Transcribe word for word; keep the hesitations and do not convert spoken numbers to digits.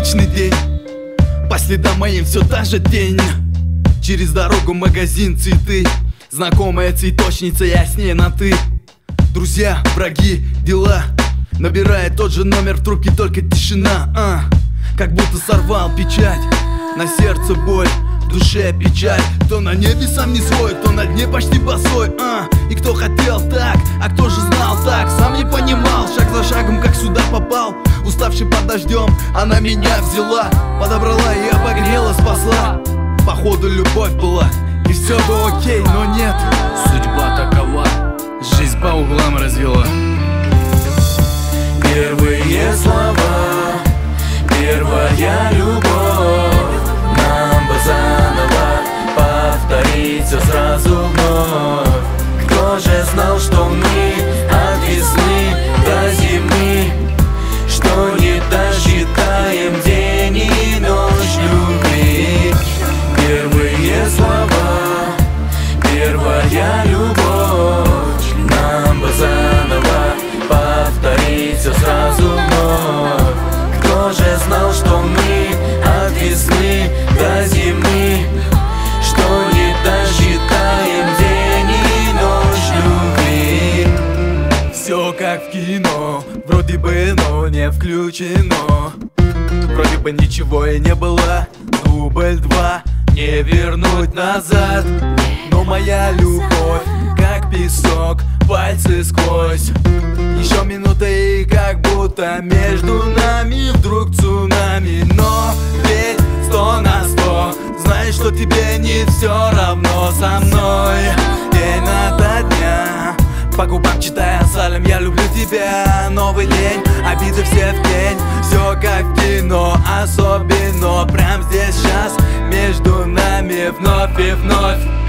обычный день. По следам моим все та же тень. Через дорогу магазин цветы. Знакомая цветочница, я с ней на ты. Друзья, враги, дела. Набирает тот же номер, в трубке только тишина, а. Как будто сорвал печать. На сердце боль, в душе печаль. Кто на небе сам не свой, кто на дне почти босой, а. И кто хотел так, а кто же знал так. Сам не понимал, шаг за шагом, как сюда попал. Уставший под дождем, она меня взяла. Подобрала и обогрела, спасла. Походу любовь была, и все бы окей, но нет. Судьба такова, жизнь по углам развела. Первые слова, первая любовь. Нам бы заново повторить все сразу вновь. Кто же знал, что мы от весны до зимы, что не досчитаем день и ночь любви. Первые слова, первая любовь. Нам бы заново повторить все сразу вновь. Кто же знал, что мы от весны до зимы, что не досчитаем день и ночь любви. Все как в кино, вроде бы, но не включено. Вроде бы ничего и не было. Дубль два, не вернуть назад. Но моя любовь, как песок, пальцы сквозь. Еще минута и как будто между нами вдруг цунами. Но ведь сто на сто, знаешь, что тебе не все равно со мной. День ото дня, по губам читая салем, я люблю тебя. Новый день, обиды все в тень. Все как в кино, особенно прям здесь сейчас. Между нами вновь и вновь.